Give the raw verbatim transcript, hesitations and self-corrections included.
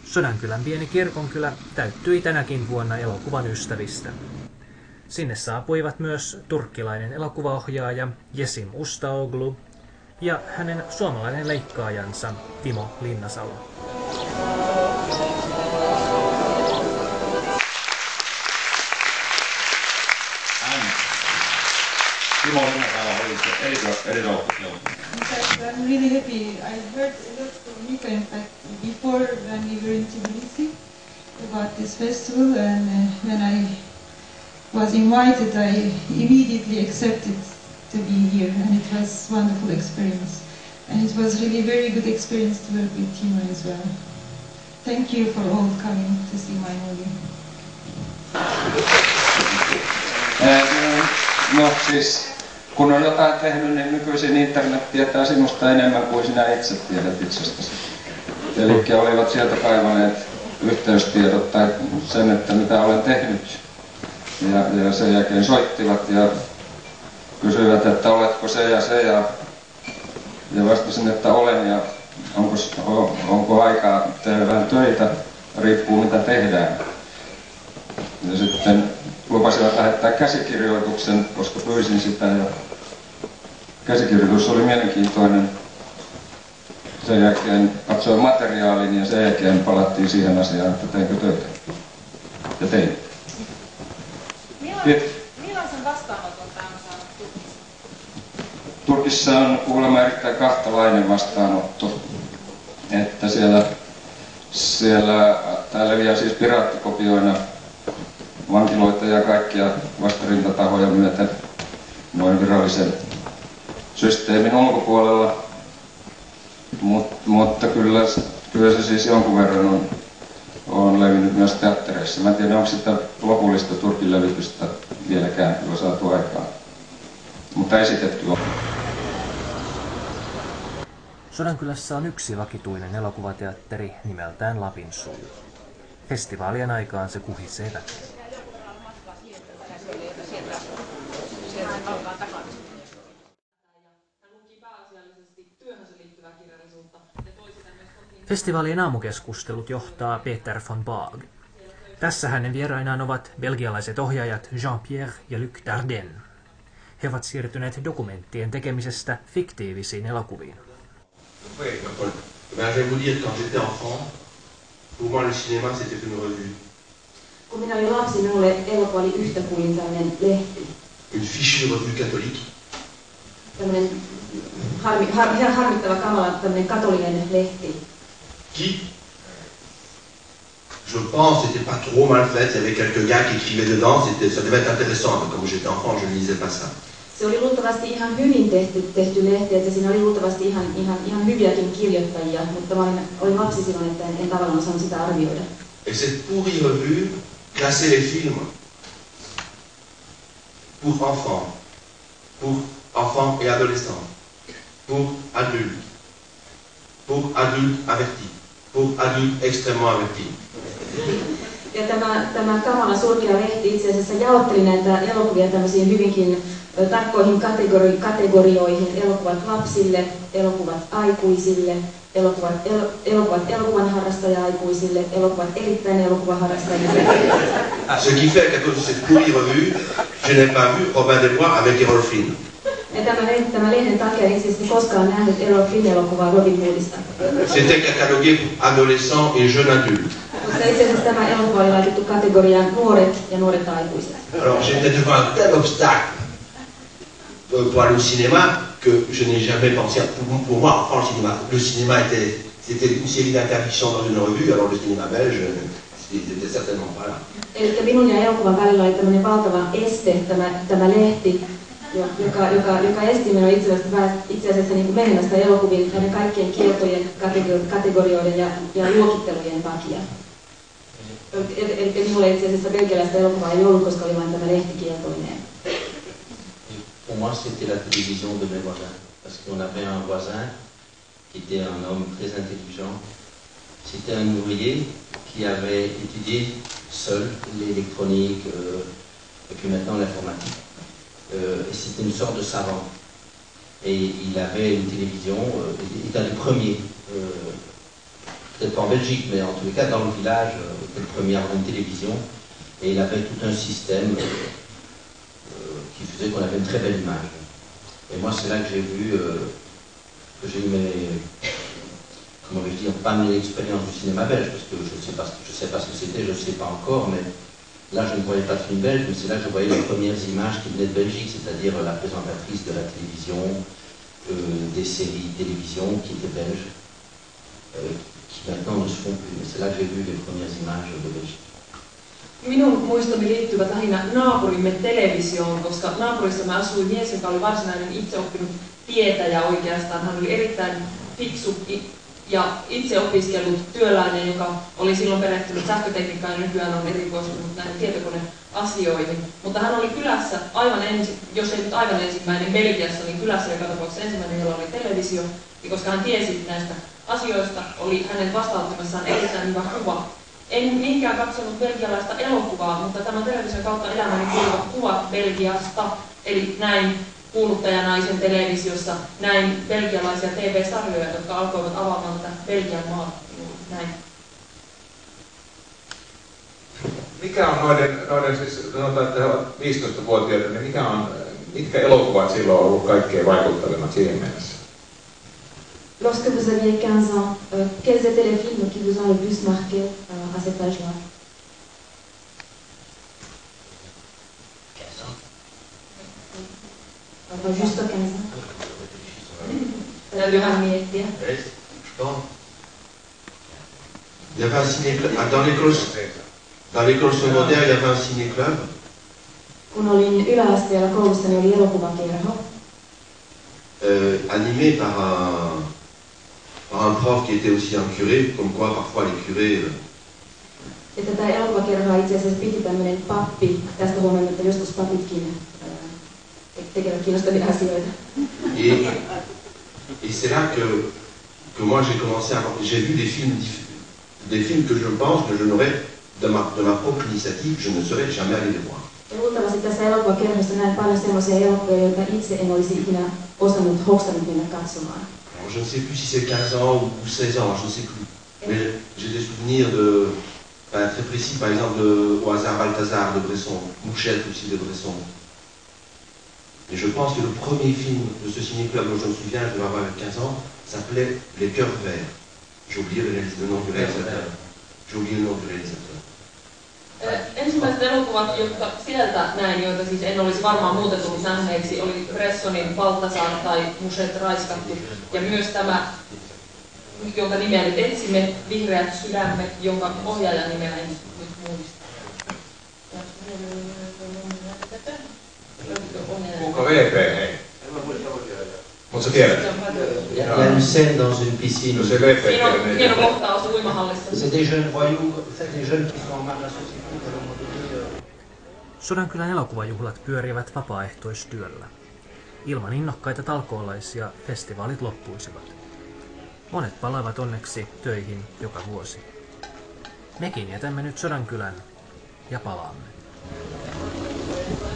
Sodankylän pieni kirkonkylä täyttyi tänäkin vuonna elokuvan ystävistä. Sinne saapuivat myös turkkilainen elokuvaohjaaja Yesim Ustaoglu ja hänen suomalainen leikkaajansa Timo Linnasalo. Timo Linnasalo oli se eriroukkuteos. I'm really happy. I heard a lot from Mika, in fact, before when we were in Tbilisi about this festival, and uh, when I was invited, I immediately accepted to be here, and it was a wonderful experience. And it was really a very good experience to work with Timo as well. Thank you for all coming to see my movie. No siis, kun on jotain tehnyt, niin nykyisin internet tietää sinusta enemmän kuin sinä itse tiedät itsestäsi. Eli olivat sieltä kaivaneet yhteystiedot tai sen, että mitä olen tehnyt. Ja, ja sen jälkeen soittivat ja kysyivät, että oletko se ja se. Ja, ja vastasin, että olen ja onko, onko aikaa tehdä vähän töitä, riippuu mitä tehdään. Ja sitten lupasivat lähettää käsikirjoituksen, koska pyysin sitä. Ja käsikirjoitus oli mielenkiintoinen. Sen jälkeen katsoin materiaalin ja sen jälkeen palattiin siihen asiaan, että teinkö töitä. Ja tein. Millaisen, millaisen vastaanoton tämä on saanut Turkissa? Turkissa on kuulemma erittäin kahtalainen vastaanotto. Että siellä, siellä tää leviää siis piraattikopioina vankiloita ja kaikkia vastarintatahoja myöten noin virallisen systeemin ulkopuolella. Mut, mutta kyllä, kyllä se siis jonkun verran on, on levinnyt myös teattereissa. Mä en tiedä, onko sitä lopullista Turkin levitystä vieläkään kyllä saatu aikaan. Mutta esitetty on. Sodankylässä on yksi vakituinen elokuvateatteri nimeltään Lapin suu. Festivaalien aikaan se kuhisee väkeä. Festivaalien aamukeskustelut johtaa Peter von Baag. Tässä hänen vierainaan ovat belgialaiset ohjaajat Jean-Pierre ja Luc Dardenne. He ovat siirtyneet dokumenttien tekemisestä fiktiivisiin elokuviin. Kun minä olin lapsi, minulle elokuva oli yhtä kuin tämmöinen lehti. Une fichue revue catholique. Tämmöinen harmi, har, ihan harmittava kamala, tämmöinen katolinen lehti. Qui, je pense, n'était pas trop mal faite. Il y avait quelques gars qui écrivaient dedans. Ça devait être intéressant. Comme j'étais enfant, je ne lisais pas ça. Se oli luultavasti ihan hyvin tehty, tehty lehti, että siinä oli luultavasti ihan, ihan, ihan hyviäkin kirjoittajia, mutta mä olin, olin lapsi silloin, että en, en tavallaan osannut sitä arvioida. Et cette pourrie revue classait les films pour enfants, pour enfants et adolescents, pour adultes, pour adultes avertis, pour adultes extrêmement avertis. Ja tämä, tämä kamala surkea lehti itse asiassa jaotteli näitä elokuvia tämmöisiin hyvinkin tarkkoihin kategori, kategorioihin. Elokuvat lapsille, elokuvat aikuisille, elokuvat, el, elokuvat elokuvan harrastaja-aikuisille, elokuvat erittäin elokuvan harrastajille. Ce qui fait qu'à cause de cette pourrie revue, je n'ai pas vu Robin des Bois avec Errol Flynn. Ja tämä, tämä lehden takia en siis koskaan nähnyt Errol Flynn-elokuvaa Robin Hoodista. C'était catalogué pour adolescents et jeunes adultes. Mutta itse asiassa tämä elokuva oli laitettu kategoriaan nuoret ja nuoret aikuiset. Alors j'étais devant un tel obstacle pour aller au cinéma que je n'ai jamais pensé. Pour, pour moi, enfant, le cinéma, le cinéma était, c'était une série d'interdiction dans une revue, alors le cinéma belge n'était certainement pas là. Eli minun ja elokuvan välillä oli tämmöinen valtava este, tämä, tämä lehti, joka, joka, joka esti minua itse asiassa, itse asiassa niin kuin menemästä elokuviin näiden kaikkien kieltojen, kategorioiden ja, ja luokittelujen takia. Eli, eli minulla itse asiassa belgialaista elokuvaa ei ollut, koska oli vain tämä lehtikieltoineen. Pour moi, c'était la télévision de mes voisins, parce qu'on avait un voisin qui était un homme très intelligent. C'était un ouvrier qui avait étudié seul l'électronique euh, et puis maintenant l'informatique. Euh, et c'était une sorte de savant. Et il avait une télévision, euh, il était un des premiers euh, peut-être pas en Belgique, mais en tous les cas dans le village, euh, était le premier à avoir une télévision. Et il avait tout un système euh, euh, qui faisait qu'on avait une très belle image. Et moi, c'est là que j'ai vu, euh, que j'ai eu mes, comment vais-je dire, pas mes expériences du cinéma belge, parce que je ne sais pas, je sais pas ce que c'était, je ne sais pas encore, mais là, je ne voyais pas de film belge, mais c'est là que je voyais les premières images qui venaient de Belgique, c'est-à-dire la présentatrice de la télévision, euh, des séries de télévision qui étaient belges, euh, qui maintenant ne se font plus. Mais c'est là que j'ai vu les premières images de Belgique. Minun muistoni liittyvät lähinnä naapurimme televisioon, koska naapurissamme asui mies, joka oli varsinainen itseoppinut tietäjä oikeastaan. Hän oli erittäin fiksu ja itse opiskellut työläinen, joka oli silloin perehtynyt sähkötekniikkaan ja nykyään on erikoistunut näihin tietokoneasioihin. Mutta hän oli kylässä aivan ensin, jos ei nyt aivan ensimmäinen Belgiassa, niin kylässä joka tapauksessa ensimmäinen, jolla oli televisio. Ja koska hän tiesi näistä asioista, oli hänen vastaanottamassaan erittäin hyvä kuva. En niinkään katsonut belgialaista elokuvaa, mutta tämän television kautta elämäni kuuluvat kuvat Belgiasta. Eli näin kuuluttajanaisen televisiossa, näin belgialaisia T V-sarjoja, jotka alkoivat avaamaan tätä Belgian maata. Näin. Mikä on noiden, noiden siis sanotaan, että he ovat viisitoistavuotiaita, niin mikä on, mitkä elokuvat silloin on ollut kaikkein vaikuttavimmat siihen mennessä? Lorsque vous aviez quinze ans, euh, quels étaient les films qui vous ont le plus marqué euh, à cet âge-là? quinze ans. Enfin, juste quinze ans. Täytyyhän miettiä. Il y avait un ciné-club. Dans l'école, dans l'école secondaire, il y avait un ciné-club. Kun olin yläasteella koulussa, niin oli elokuvakerho. Euh, animé par un, par un prof qui était aussi un curé, comme quoi parfois les curés... Euh, ja tätä elokuvakerhoa itse asiassa piti tämmöinen pappi, tästä huomioon, että joskus papitkin äh, tekevät kiinnostavia asioita. Et, et c'est là que, que moi j'ai commencé à... J'ai vu des films, des films que je pense que je n'aurais, de ma, de ma propre initiative, je ne serais jamais allé les voir. Ja luultavasti tässä elokuvakerhossa näin paljon sellaisia elokuvia, joita itse en olisi ikinä osannut, hoksannut mennä katsomaan. Alors, je ne sais plus si c'est quinze ans ou seize ans, je ne sais plus. Mais j'ai des souvenirs de, ben, très précis, par exemple de, au hasard Balthazar de Bresson, Mouchette aussi de Bresson. Et je pense que le premier film de ce ciné-club dont je me souviens, je devais avoir quinze ans, s'appelait Les Cœurs Verts. J'ai oublié le, le nom du réalisateur. J'ai oublié le nom du réalisateur. Ensimmäiset elokuvat, jotka sieltä näin, joita siis en olisi varmaan muuten tullut nähneeksi, oli Bressonin Balthazar tai Mouchette raiskattu. Ja myös tämä, jonka nimeä nyt etsimme, Vihreät sydämet, jonka ohjaajan nimeä en nyt muista. Kuka V P? Ei. Mutta sä tiedät? Il y a une scène dans une piscine. No se V P Hieno, hieno kohtaus uimahallissa. C'est des jeunes voyous, c'est des jeunes qui sont en marge de la société. Sodankylän elokuvajuhlat pyörivät vapaaehtoistyöllä. Ilman innokkaita talkoolaisia festivaalit loppuisivat. Monet palaavat onneksi töihin joka vuosi. Mekin jätämme nyt Sodankylän ja palaamme.